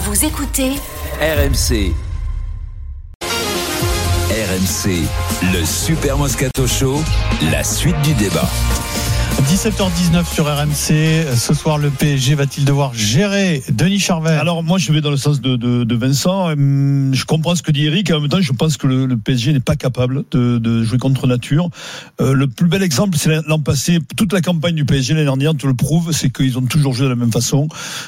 Vous écoutez RMC. RMC, le Super Moscato Show, la suite du débat. 17h19 sur RMC. Ce soir, le PSG va-t-il devoir gérer Denis Charvet? Alors moi, je vais dans le sens de Vincent. Je comprends ce que dit Eric. Et en même temps, je pense que le PSG n'est pas capable de jouer contre nature. Le plus bel exemple, c'est l'an passé. Toute la campagne du PSG l'année dernière te le prouve, c'est qu'ils ont toujours joué de la même façon.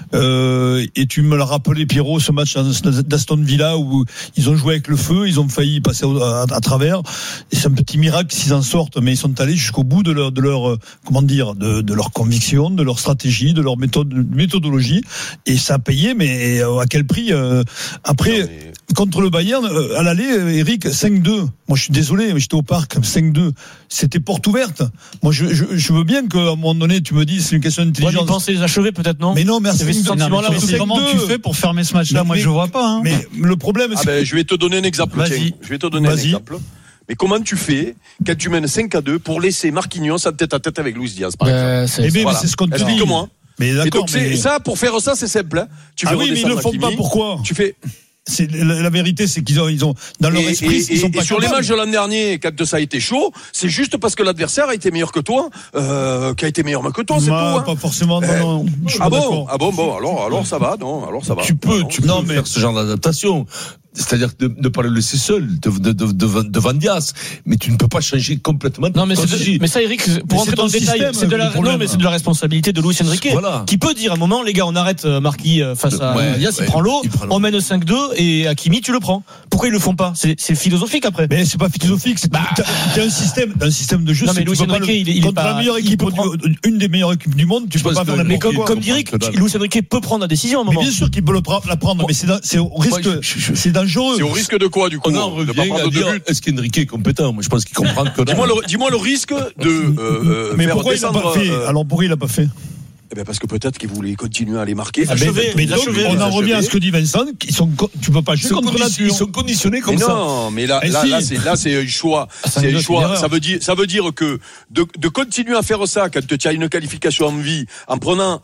Et tu me l'as rappelé, Pierrot, ce match d'Aston Villa où ils ont joué avec le feu, ils ont failli passer à travers. Et c'est un petit miracle s'ils en sortent, mais ils sont allés jusqu'au bout de leur de leur conviction, de leur stratégie, de leur méthodologie, et ça a payé, mais à quel prix après, contre le Bayern, à l'aller, Eric, 5-2. Moi, je suis désolé, mais j'étais au parc, 5-2. C'était porte ouverte. Moi, je veux bien qu'à un moment donné, tu me dises, c'est une question d'intelligence. Moi, je pensais les achever, peut-être, non? Mais non, merci. Comment tu fais pour fermer ce match-là? Moi, je vois pas, hein. Mais le problème, c'est je vais te donner un exemple. Vas-y. Je vais te donner un exemple. Mais comment tu fais quand tu mènes 5-2 pour laisser Marquinhos en tête à tête avec Luis Diaz, par exemple? Mais c'est ce qu'on te dit. Explique-moi. Mais d'accord. Et donc, ça, pour faire ça, c'est simple. Hein. Tu veux mais ils le font pas. Pourquoi? Tu fais. C'est la vérité, c'est qu'ils ont dans leur esprit, ils sont pas sur capables. les matchs de l'an dernier, quand ça a été chaud, c'est juste parce que l'adversaire a été meilleur que toi, qui a été meilleur que toi, c'est tout. Hein. Pas forcément. Non. Bon, alors ça va, non, alors ça va. Tu peux faire ce genre d'adaptation. C'est-à-dire de pas le laisser seul devant Diaz, mais tu ne peux pas changer complètement. Non, mais ça, Eric, pour rentrer dans le détail, c'est de la responsabilité de Luis Enrique, qui peut dire à un moment, les gars, on arrête Marquis face à Diaz, il prend l'eau, on mène 5-2 et Hakimi, tu le prends. Pourquoi ils le font pas? C'est philosophique après. Mais c'est pas philosophique, c'est t'as un système de jeu. Non, mais Luis Enrique, il est pas la meilleure équipe, une des meilleures équipes du monde, tu peux pas faire la. Mais comme dit Eric, Luis Enrique peut prendre la décision à un moment. Mais bien sûr qu'il peut la prendre, mais c'est au risque, c'est dangereux. C'est au risque de quoi, du coup? On en revient à dire, est-ce qu'Enrique est compétent? Moi, je pense qu'il comprend que dis-moi le risque de mais faire pourquoi il l'a pas fait? Alors pourquoi il l'a pas fait? Eh bien parce que peut-être qu'ils voulaient continuer à les marquer. Mais donc, on en revient à ce que dit Vincent. Tu peux pas jouer contre nature. Ils sont conditionnés comme ça. Non, mais là, c'est un choix. C'est un choix. Ça veut dire que de continuer à faire ça quand tu as une qualification en vue, en prenant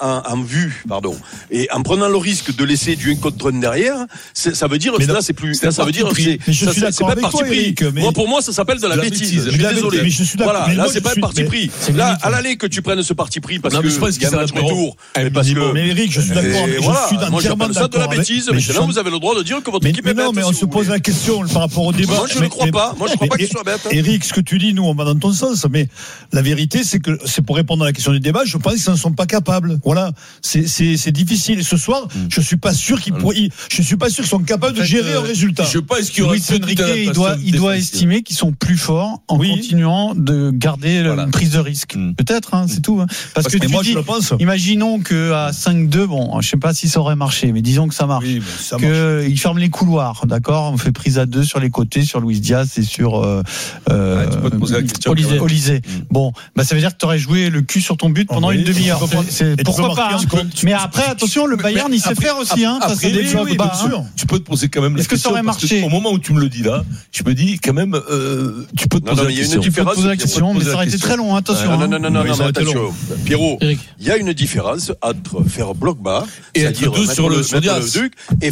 et en prenant le risque de laisser du 1 contre 1 derrière, ça veut dire que là, c'est plus. Ça veut dire que c'est pas parti pris. Moi, pour moi, ça s'appelle de la bêtise. Je suis désolé. Voilà, là, c'est pas un parti pris. Là, à l'aller que tu prennes ce parti pris parce que retour. Mais Eric, je suis d'accord. Moi, j'appelle ça de la bêtise. Maintenant, vous avez le droit de dire que votre équipe est bête. Non, mais on se pose la question par rapport au débat. Moi, je ne crois pas. Moi, je ne crois pas qu'il soit bête. Eric, ce que tu dis, nous, on va dans ton sens. Mais la vérité, c'est que c'est pour répondre à la question du débat. Je pense qu'ils ne sont pas capables. Voilà. C'est difficile. Et ce soir, je suis pas sûr qu'ils sont capables de gérer un résultat. Je pense qu'il y aura Luis Enrique, il doit estimer qu'ils sont plus forts en continuant de garder une prise de risque. Peut-être, c'est tout. Parce que moi, je le pense. Imaginons qu'à 5-2, bon, je sais pas si ça aurait marché, mais disons que ça marche. Oui, il ferme les couloirs, d'accord? On fait prise à 2 sur les côtés, sur Luis Diaz et sur tu peux te poser la question, Olysée. Bon, ça veut dire que tu aurais joué le cul sur ton but pendant une demi-heure. Pourquoi pas? Mais après, attention, le Bayern, il sait faire aussi, face à des blocs bas. Tu peux te poser quand même la question. Est-ce que ça aurait marché? Au moment où tu me le dis là, je me dis quand même, tu peux te poser la question. Tu peux te poser la question, mais ça aurait été très long, attention. Non, attention. Pierrot, il y a une différence entre faire bloc bas et être deux sur le duc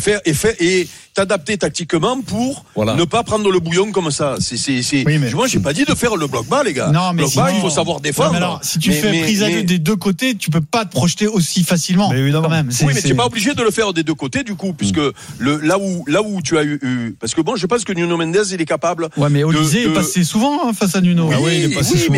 et t'adapter tactiquement pour ne pas prendre le bouillon comme ça. Moi, j'ai pas dit de faire le bloc bas, les gars. Non, mais bloc bas, il faut savoir défendre. Non, alors, si tu fais prise à 2 des deux côtés, tu peux pas te projeter aussi facilement. Mais évidemment. Quand même. Mais t'es pas obligé de le faire des deux côtés, du coup, puisque là où tu as eu, parce que bon, je pense que Nuno Mendes, il est capable. Ouais, mais Olysée est passé souvent face à Nuno. Oui,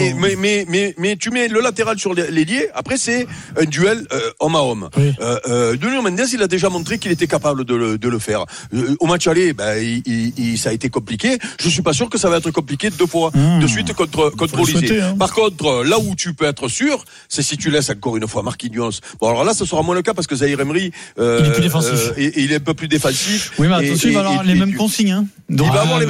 mais tu mets le latéral sur l'ailier. Après, c'est un duel homme à homme. Nuno Mendes, il a déjà montré qu'il était capable de le faire. Au match aller, ça a été compliqué. Je suis pas sûr que ça va être compliqué 2 fois de suite contre Olysée. Par contre, là où tu peux être sûr, c'est si tu laisses encore une fois Marquinhos. Bon, alors là, ce sera moins le cas parce que Zahir Emery, il est plus défensif. Il est un peu plus défensif. Oui, mais attention, il va avoir les mêmes consignes. Il va avoir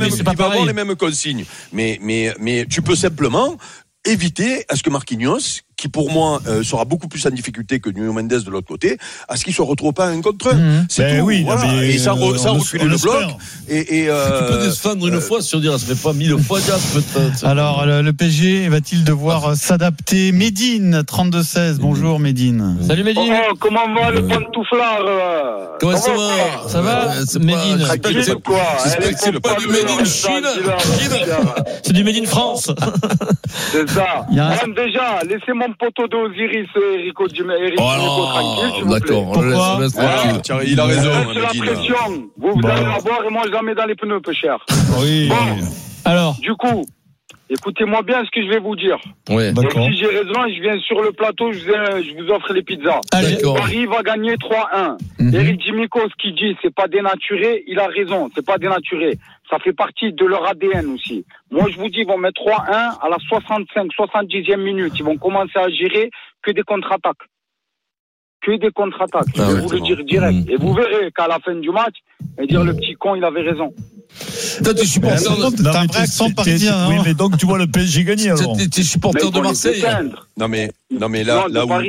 les mêmes consignes. Mais tu peux simplement éviter à ce que Marquinhos, qui pour moi sera beaucoup plus en difficulté que Nuno Mendes de l'autre côté, à ce qu'il soit retrouvé pas un contre un. C'est tout. Oui, voilà. Et ça recule le bloc. Et tu peux défendre une fois sur dire, ça fait pas 1000 fois déjà peut-être. Alors le PSG va-t-il devoir s'adapter? Médine 32-16. Bonjour Médine. Salut Médine. Comment va le pantouflard? Comment ça va? Ça va Médine. C'est pas du Médine Chine. C'est du Médine France. C'est ça. Même déjà, laissez mon poteau d'Osiris Erico tranquille, s'il vous plaît. D'accord, on le laisse tranquille. Tiens, il a raison. C'est la pression. Vous allez avoir et moi je la mets dans les pneus, peu cher. Oui. Bon. Alors. Du coup, écoutez-moi bien ce que je vais vous dire. Oui. D'accord. Et si j'ai raison, je viens sur le plateau, je vous offre les pizzas. Allez. Paris va gagner 3-1. Eric Dimeco, ce qu'il dit, c'est pas dénaturé, il a raison, c'est pas dénaturé. Ça fait partie de leur ADN aussi. Moi, je vous dis, ils vont mettre 3-1 à la 65-70e minute. Ils vont commencer à gérer que des contre-attaques. Que des contre-attaques. Je vais vous le dire direct. Et vous verrez qu'à la fin du match, et dire le petit con, il avait raison. Toi, t'es supporter T'as un vrai accent parisien. Oui, mais donc tu vois le PSG gagner alors. T'es supporter de Marseille. Non mais là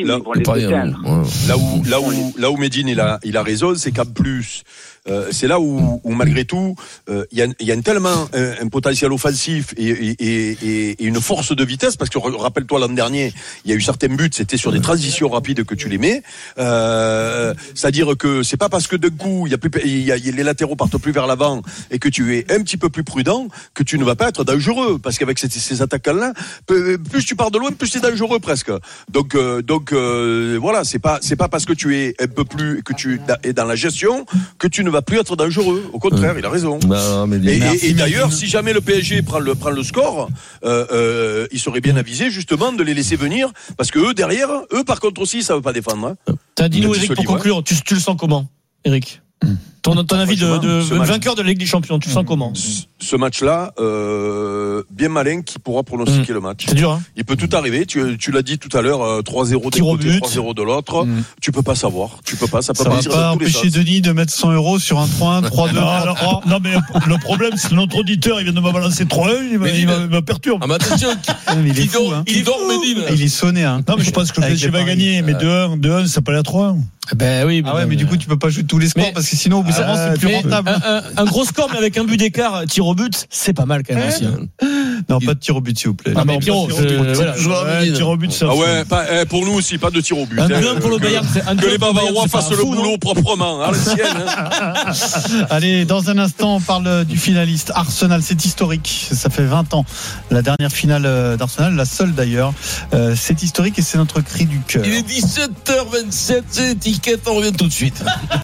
où Médine il a raison, c'est qu'en plus c'est là où malgré tout il y a tellement un potentiel offensif et une force de vitesse, parce que rappelle-toi l'an dernier il y a eu certains buts, c'était sur des transitions rapides que tu les mets, c'est-à-dire que c'est pas parce que d'un coup les latéraux partent plus vers l'avant et que tu es un petit peu plus prudent que tu ne vas pas être dangereux, parce qu'avec ces attaquants-là, plus tu pars de loin, plus c'est dangereux presque. Donc voilà, c'est pas parce que tu es un peu plus, que tu es dans la gestion, que tu ne vas plus être dangereux. Au contraire, il a raison. Et d'ailleurs, si jamais le PSG prend le score, il serait bien avisé justement de les laisser venir, parce que eux derrière, par contre aussi, ça veut pas défendre. Hein. T'as dit nous, Eric, pour conclure, tu le sens comment, Eric? Ton avis de vainqueur de la Ligue des Champions, tu le sens comment? Ce match-là, bien malin qui pourra pronostiquer le match. C'est dur, hein. Il peut tout arriver. Tu l'as dit tout à l'heure, 3-0 d'un côté, 3-0 de l'autre. Tu peux pas savoir. Ça peut partir va pas dans tous les empêcher sens. Denis de mettre 100 € sur un 3-1, 3-2. Non, mais le problème, c'est que notre auditeur, il vient de me balancer 3-1, il me perturbe. Ah, mais attention, il dort Médine. Il est sonné, hein. Non, mais je pense que le PSG va gagner, mais 2-1, ça peut aller à 3-1. Ben oui. Ah ouais, mais du coup, tu peux pas jouer tous les scores, parce que sinon, au bout d'un moment, c'est plus rentable. Un gros score, mais avec un but d'écart, tir au but, c'est pas mal quand même aussi. Non, pas de tir au but, s'il vous plaît. Ah, mais Pierrot, tir au but, ça. Ah ouais, pour nous aussi, pas de tir au but. Un but pour le Bayern, que les Bavarois fassent le boulot proprement, à l'ancienne. Allez, dans un instant, on parle du finaliste Arsenal. C'est historique. Ça fait 20 ans. La dernière finale d'Arsenal, la seule d'ailleurs. C'est historique et c'est notre cri du cœur. Il est 17h27, c'est l'étiquette, on revient tout de suite.